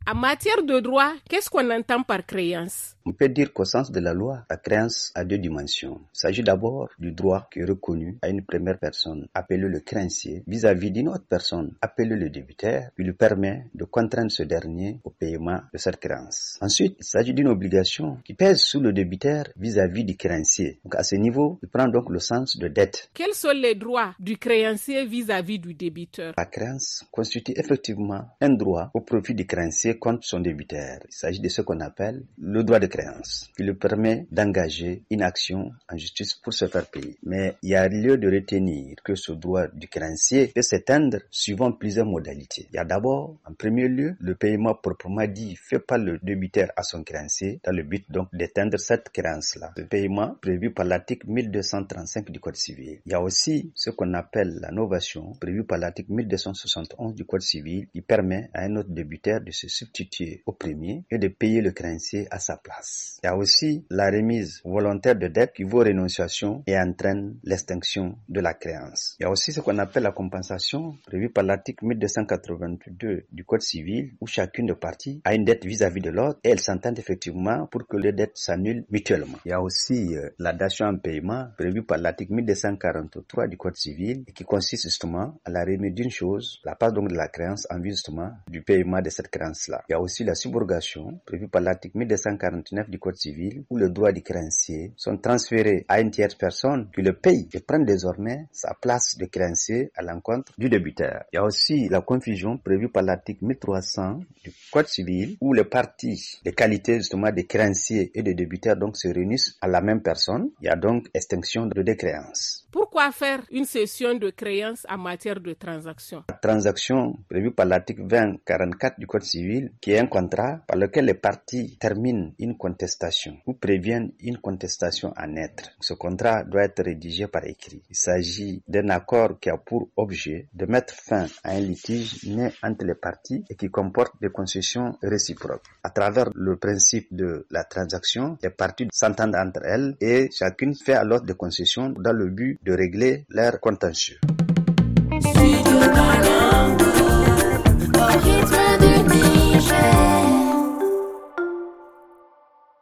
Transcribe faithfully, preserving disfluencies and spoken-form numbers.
En matière de droit, qu'est-ce qu'on entend par créance? On peut dire qu'au sens de la loi, la créance a deux dimensions. Il s'agit d'abord du droit qui est reconnu à une première personne, appelée le créancier, vis-à-vis d'une autre personne, appelée le débiteur, qui lui permet de contraindre ce dernier au paiement de cette créance. Ensuite, il s'agit d'une obligation qui pèse sur le débiteur vis-à-vis du créancier. Donc à ce niveau, il prend donc le sens de dette. Quels sont les droits du créancier vis-à-vis du débiteur? La créance constitue effectivement un droit au profit du créancier contre son débiteur. Il s'agit de ce qu'on appelle le droit de créance, qui lui permet d'engager une action en justice pour se faire payer. Mais il y a lieu de retenir que ce droit du créancier peut s'éteindre suivant plusieurs modalités. Il y a d'abord, en premier lieu, le paiement proprement dit fait par le débiteur à son créancier dans le but donc d'éteindre cette créance-là. Le paiement prévu par l'article mille deux cent trente-cinq du Code civil. Il y a aussi ce qu'on appelle la novation prévue par l'article mille deux cent soixante et onze du Code civil qui permet à un autre débiteur de se substituer au premier et de payer le créancier à sa place. Il y a aussi la remise volontaire de dette qui vaut rénonciation et entraîne l'extinction de la créance. Il y a aussi ce qu'on appelle la compensation prévue par l'article mille deux cent quatre-vingt-deux du Code civil où chacune des parties a une dette vis-à-vis de l'autre et elles s'entendent effectivement pour que les dettes s'annulent mutuellement. Il y a aussi euh, la datation en paiement prévue par l'article mille deux cent quarante-trois du Code civil et qui consiste justement à la remise d'une chose, la part donc de la créance en vue justement du paiement de cette créance-là. Il y a aussi la subrogation prévue par l'article mille deux cent quarante-neuf du Code civil où les droits du créancier sont transférés à une tierce personne qui le paye et prend désormais sa place de créancier à l'encontre du débiteur. Il y a aussi la confusion prévue par l'article mille trois cents du Code civil où les parties, les qualités justement des créanciers et des débiteurs donc se réunissent à la même personne. Il y a donc extinction de décréance. Pourquoi faire une cession de créance en matière de transaction? La transaction prévue par l'article vingt quarante-quatre du Code civil, qui est un contrat par lequel les parties terminent une contestation ou préviennent une contestation à naître. Ce contrat doit être rédigé par écrit. Il s'agit d'un accord qui a pour objet de mettre fin à un litige né entre les parties et qui comporte des concessions réciproques. À travers le principe de la transaction, les parties s'entendent entre elles et chacune fait à l'autre des concessions dans le but de régler leurs contentieux. Studio Banango, au rythme du Niger.